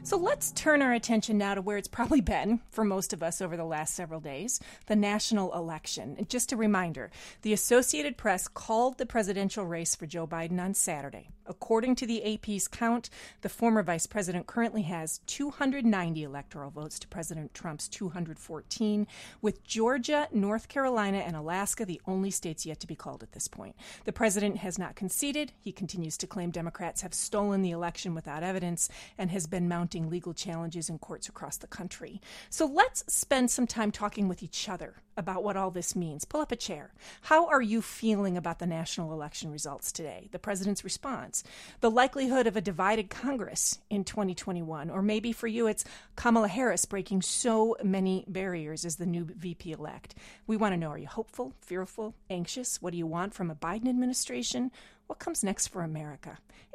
So let's turn our attention now to where it's probably been for most of us over the last several days, the national election. And just a reminder, the Associated Press called the presidential race for Joe Biden on Saturday. According to the AP's count, the former vice president currently has 290 electoral votes to President Trump's 214, with Georgia, North Carolina, and Alaska the only states yet to be called at this point. The president has not conceded. He continues to claim Democrats have stolen the election without evidence and has been mounting legal challenges in courts across the country. So let's spend some time talking with each other about what all this means. Pull up a chair. How are you feeling about the national election results today? The president's response, the likelihood of a divided Congress in 2021, or maybe for you it's Kamala Harris breaking so many barriers as the new VP-elect. We want to know, are you hopeful, fearful, anxious? What do you want from a Biden administration? What comes next for America?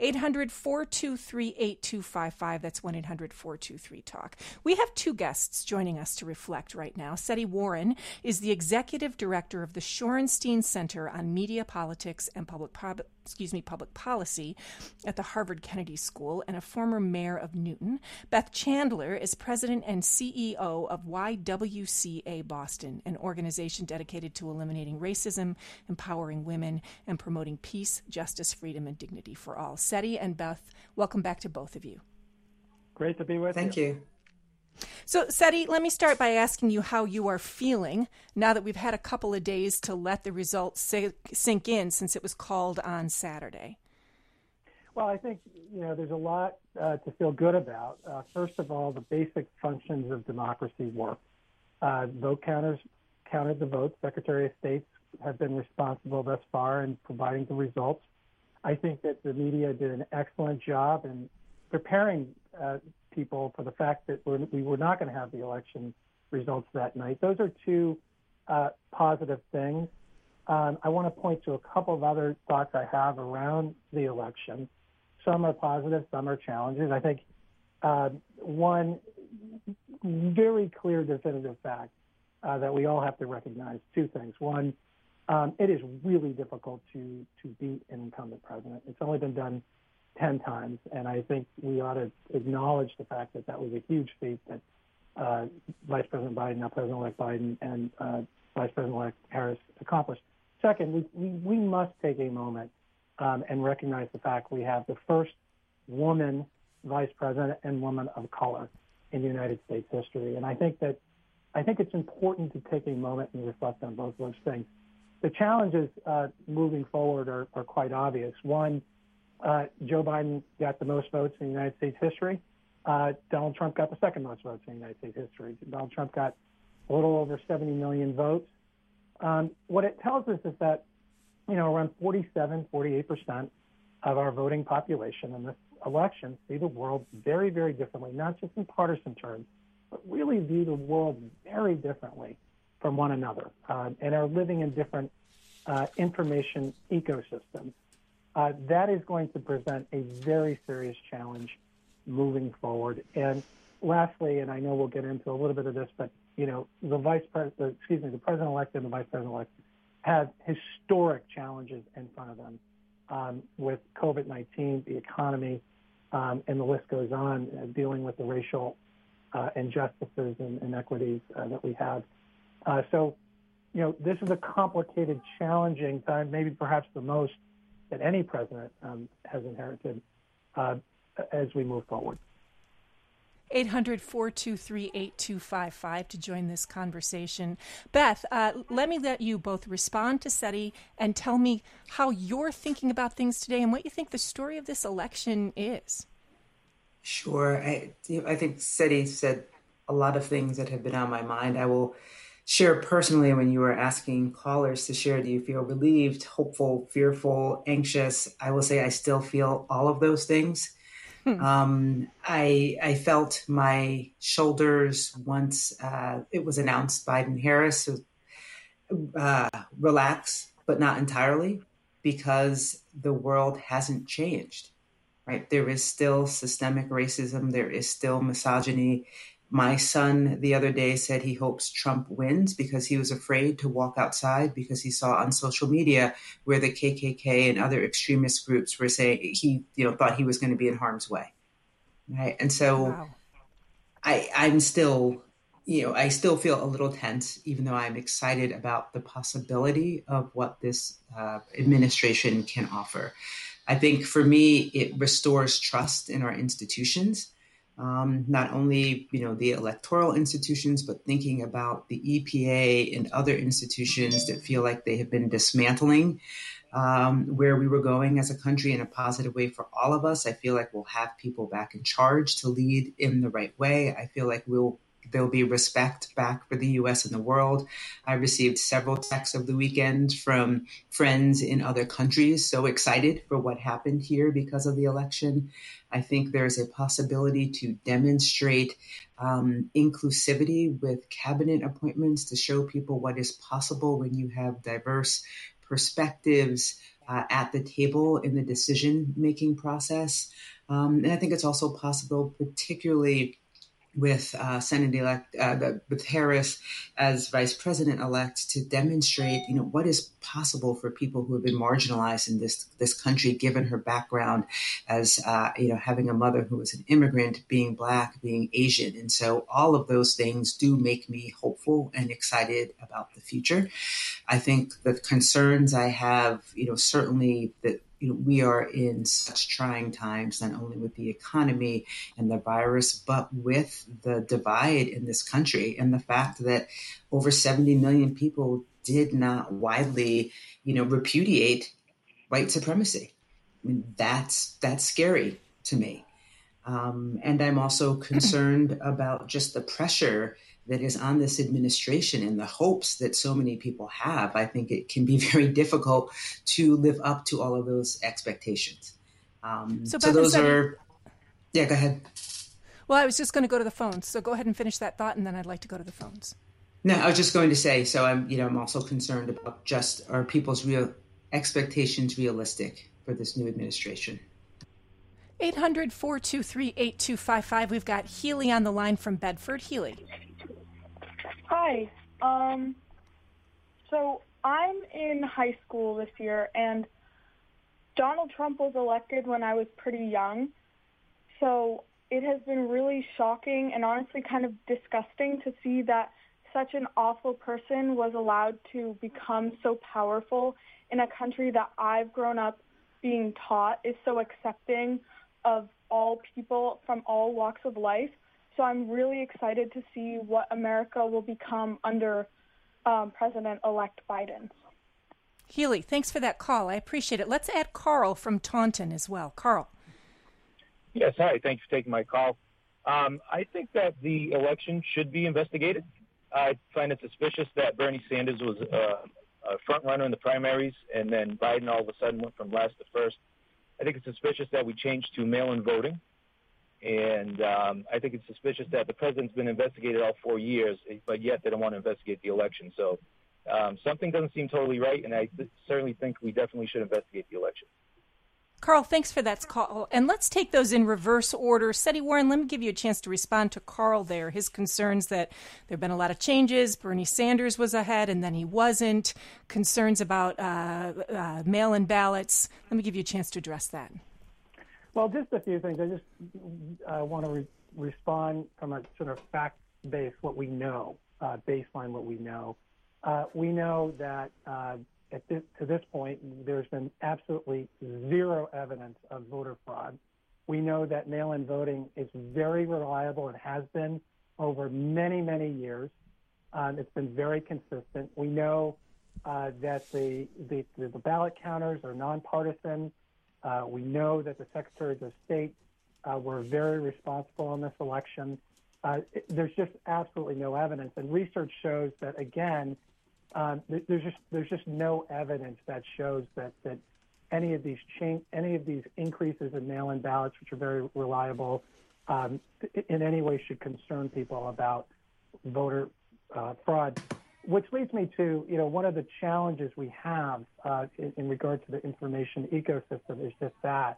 800-423-8255. That's 1-800-423-TALK. We have two guests joining us to reflect right now. Seti Warren is the executive director of the Shorenstein Center on Media, Politics, and Public Policy at the Harvard Kennedy School and a former mayor of Newton. Beth Chandler is president and CEO of YWCA Boston, an organization dedicated to eliminating racism, empowering women, and promoting peace, justice, freedom, and dignity for all. Seti and Beth, welcome back to both of you. Great to be with you. Thank you. So, Seti, let me start by asking you how you are feeling now that we've had a couple of days to let the results sink in since it was called on Saturday. Well, I think, there's a lot to feel good about. First of all, the basic functions of democracy work. Vote counters counted the votes. Secretary of States have been responsible thus far in providing the results. I think that the media did an excellent job in preparing people for the fact that we were not going to have the election results that night. Those are two positive things. I want to point to a couple of other thoughts I have around the election. Some are positive, some are challenges. I think one very clear definitive fact that we all have to recognize, two things. One, it is really difficult to beat an incumbent president. It's only been done 10 times, and I think we ought to acknowledge the fact that that was a huge feat that Vice President Biden, now President-elect Biden, and Vice President-elect Harris accomplished. Second, we must take a moment and recognize the fact we have the first woman vice president and woman of color in United States history. And I think it's important to take a moment and reflect on both those things. The challenges moving forward are quite obvious. One, Joe Biden got the most votes in United States history. Donald Trump got the second most votes in United States history. Donald Trump got a little over 70 million votes. What it tells us is that, around 48% of our voting population in this election see the world very, very differently, not just in partisan terms, but really view the world very differently from one another and are living in different information ecosystems. That is going to present a very serious challenge moving forward. And lastly, and I know we'll get into a little bit of this, but the president-elect and the vice president-elect have historic challenges in front of them with COVID-19, the economy, and the list goes on, dealing with the racial injustices and inequities that we have. So this is a complicated, challenging time, maybe perhaps the most that any president has inherited as we move forward. 800-423-8255 to join this conversation. Beth, let me let you both respond to Seti and tell me how you're thinking about things today and what you think the story of this election is. Sure. I think Seti said a lot of things that have been on my mind. I will share personally when you were asking callers to share, do you feel relieved, hopeful, fearful, anxious? I will say I still feel all of those things. I felt my shoulders once it was announced Biden-Harris relax, but not entirely, because the world hasn't changed, right? There is still systemic racism. There is still misogyny. My son the other day said he hopes Trump wins because he was afraid to walk outside because he saw on social media where the KKK and other extremist groups were saying he thought he was going to be in harm's way. Right. And so I'm still, I still feel a little tense, even though I'm excited about the possibility of what this administration can offer. I think for me, it restores trust in our institutions. Not only, the electoral institutions, but thinking about the EPA and other institutions that feel like they have been dismantling where we were going as a country in a positive way for all of us. I feel like we'll have people back in charge to lead in the right way. I feel like there'll be respect back for the U.S. and the world. I received several texts over the weekend from friends in other countries, so excited for what happened here because of the election. I think there's a possibility to demonstrate inclusivity with cabinet appointments to show people what is possible when you have diverse perspectives at the table in the decision-making process. And I think it's also possible, particularly with Senate-elect, with Harris as Vice President-elect, to demonstrate, what is possible for people who have been marginalized in this country, given her background as, having a mother who was an immigrant, being Black, being Asian. And so all of those things do make me hopeful and excited about the future. I think the concerns I have, certainly that we are in such trying times, not only with the economy and the virus, but with the divide in this country and the fact that over 70 million people did not widely, repudiate white supremacy. I mean, that's scary to me. And I'm also concerned about just the pressure that is on this administration and the hopes that so many people have. I think it can be very difficult to live up to all of those expectations. So those are, yeah, go ahead. Well, I was just going to go to the phones. So go ahead and finish that thought, and then I'd like to go to the phones. No, I was just going to say, so I'm also concerned about just are people's real expectations realistic for this new administration? 800-423-8255. We've got Healy on the line from Bedford. Healy. Hi. So I'm in high school this year, and Donald Trump was elected when I was pretty young. So it has been really shocking and honestly kind of disgusting to see that such an awful person was allowed to become so powerful in a country that I've grown up being taught is so accepting of all people from all walks of life. So I'm really excited to see what America will become under President-elect Biden. Healy, thanks for that call. I appreciate it. Let's add Carl from Taunton as well. Carl. Yes, hi. Thanks for taking my call. I think that the election should be investigated. I find it suspicious that Bernie Sanders was a front runner in the primaries, and then Biden all of a sudden went from last to first. I think it's suspicious that we changed to mail-in voting. And I think it's suspicious that the president's been investigated all 4 years, but yet they don't want to investigate the election. So something doesn't seem totally right, and I certainly think we definitely should investigate the election. Carl, thanks for that call. And let's take those in reverse order. Seti Warren, let me give you a chance to respond to Carl there. His concerns that there have been a lot of changes. Bernie Sanders was ahead, and then he wasn't. Concerns about mail-in ballots. Let me give you a chance to address that. Well, just a few things. I just want to respond from a sort of fact-based, what we know, baseline what we know. We know that to this point, there's been absolutely zero evidence of voter fraud. We know that mail-in voting is very reliable and has been over many, many years. It's been very consistent. We know that the ballot counters are nonpartisan. We know that the secretaries of state were very responsible in this election. There's just absolutely no evidence, and research shows that again, there's just no evidence that shows that any of these increases in mail-in ballots, which are very reliable, in any way should concern people about voter fraud. Which leads me to, one of the challenges we have in regard to the information ecosystem is just that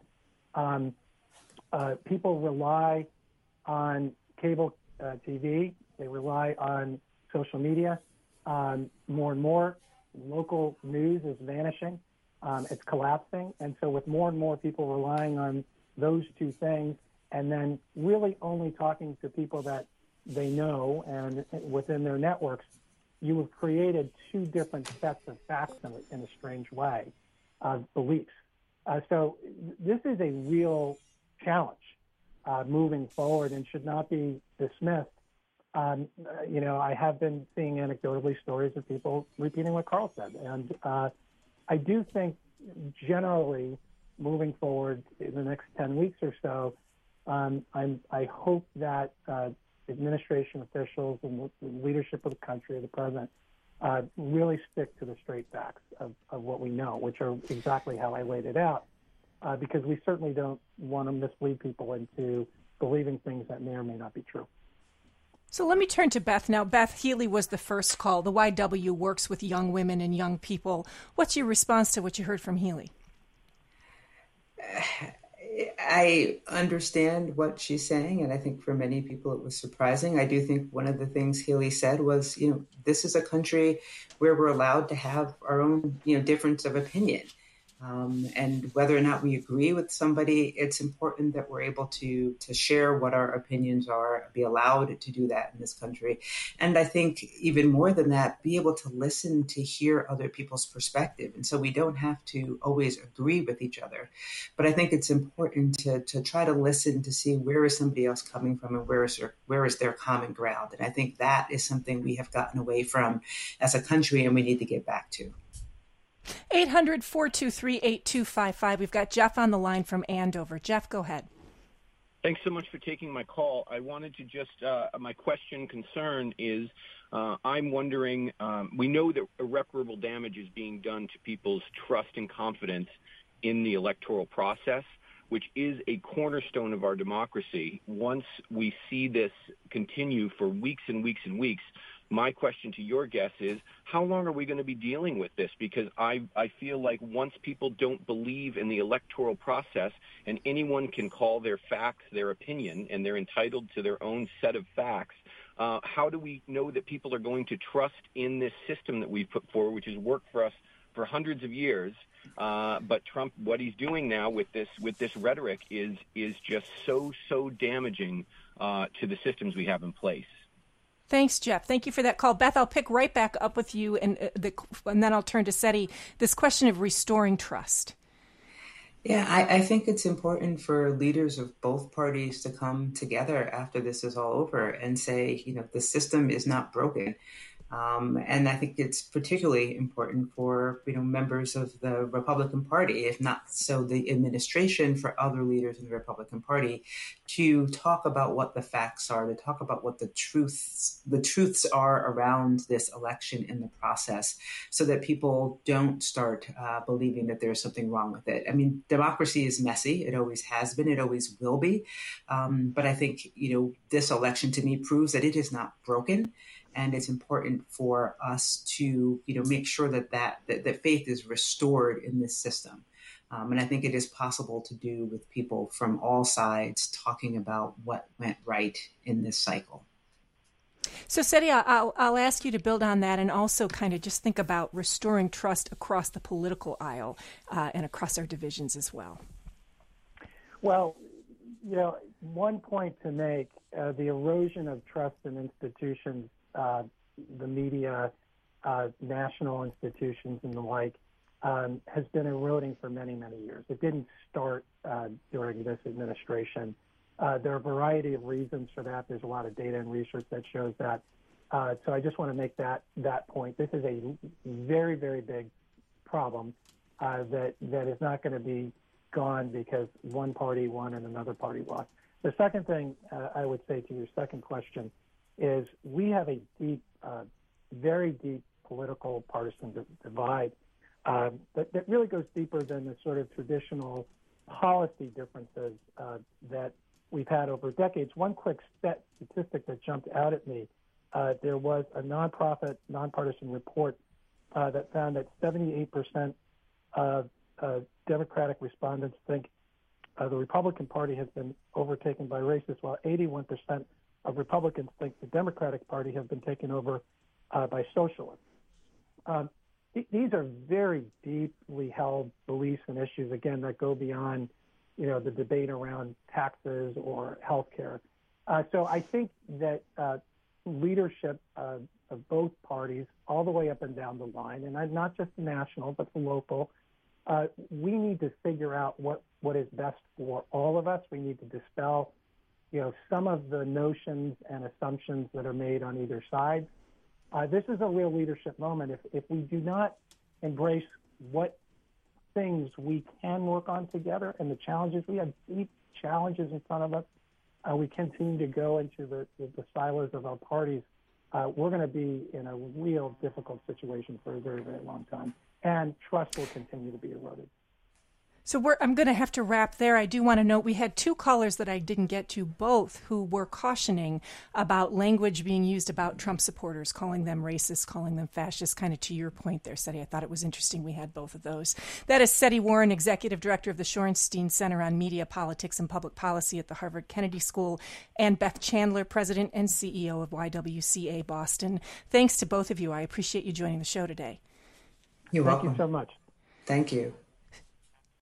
people rely on cable TV, they rely on social media. More and more, local news is vanishing. It's collapsing. And so with more and more people relying on those two things and then really only talking to people that they know and within their networks, you have created two different sets of facts in a strange way, beliefs. So this is a real challenge moving forward and should not be dismissed. I have been seeing anecdotally stories of people repeating what Carl said. And I do think generally moving forward in the next 10 weeks or so, I hope that administration officials and the leadership of the country, the president, really stick to the straight facts of what we know, which are exactly how I laid it out, because we certainly don't want to mislead people into believing things that may or may not be true. So let me turn to Beth now. Beth, Healy was the first call. The YW works with young women and young people. What's your response to what you heard from Healy? I understand what she's saying, and I think for many people it was surprising. I do think one of the things Healy said was, this is a country where we're allowed to have our own, difference of opinion. And whether or not we agree with somebody, it's important that we're able to share what our opinions are, be allowed to do that in this country. And I think even more than that, be able to listen to hear other people's perspective. And so we don't have to always agree with each other. But I think it's important to try to listen to see where is somebody else coming from and where is their common ground. And I think that is something we have gotten away from as a country and we need to get back to. 800-423-8255. We've got Jeff on the line from Andover. Jeff, go ahead. Thanks so much for taking my call. I wanted to just, my concern is, I'm wondering, we know that irreparable damage is being done to people's trust and confidence in the electoral process, which is a cornerstone of our democracy. Once we see this continue for weeks and weeks and weeks, my question to your guest is, how long are we going to be dealing with this? Because I feel like once people don't believe in the electoral process and anyone can call their facts their opinion and they're entitled to their own set of facts, how do we know that people are going to trust in this system that we've put forward, which has worked for us for hundreds of years? But Trump, what he's doing now with this rhetoric is just so damaging to the systems we have in place. Thanks, Jeff. Thank you for that call. Beth, I'll pick right back up with you, and then I'll turn to Seti. This question of restoring trust. Yeah, I think it's important for leaders of both parties to come together after this is all over and say, the system is not broken. And I think it's particularly important for, members of the Republican Party, if not so the administration, for other leaders in the Republican Party, to talk about what the facts are, to talk about what the truths are around this election and the process, so that people don't start believing that there's something wrong with it. I mean, democracy is messy. It always has been. It always will be. But I think, this election to me proves that it is not broken. And it's important for us to, make sure that faith is restored in this system. And I think it is possible to do with people from all sides talking about what went right in this cycle. So, Seti, I'll ask you to build on that and also kind of just think about restoring trust across the political aisle and across our divisions as well. Well, one point to make, the erosion of trust in institutions, the media, national institutions and the like, has been eroding for many, many years. It didn't start during this administration. There are a variety of reasons for that. There's a lot of data and research that shows that. So I just want to make that point. This is a very, very big problem that is not going to be gone because one party won and another party lost. The second thing I would say to your second question is we have a deep, very deep political partisan divide that really goes deeper than the sort of traditional policy differences that we've had over decades. One quick statistic that jumped out at me, there was a nonpartisan report that found that 78% of Democratic respondents think the Republican Party has been overtaken by racists, while 81% of Republicans think the Democratic Party has been taken over by socialists. These are very deeply held beliefs and issues, again, that go beyond, the debate around taxes or health care. So I think that leadership of both parties, all the way up and down the line, and not just the national, but the local, we need to figure out what is best for all of us. We need to dispel, some of the notions and assumptions that are made on either side. This is a real leadership moment. If we do not embrace what things we can work on together and the challenges, we have deep challenges in front of us, we continue to go into the silos of our parties, we're going to be in a real difficult situation for a very, very long time. And trust will continue to be eroded. So I'm going to have to wrap there. I do want to note we had two callers that I didn't get to, both who were cautioning about language being used about Trump supporters, calling them racist, calling them fascist, kind of to your point there, Seti. I thought it was interesting we had both of those. That is Seti Warren, Executive Director of the Shorenstein Center on Media, Politics, and Public Policy at the Harvard Kennedy School, and Beth Chandler, President and CEO of YWCA Boston. Thanks to both of you. I appreciate you joining the show today. You're welcome. Thank you so much. Thank you.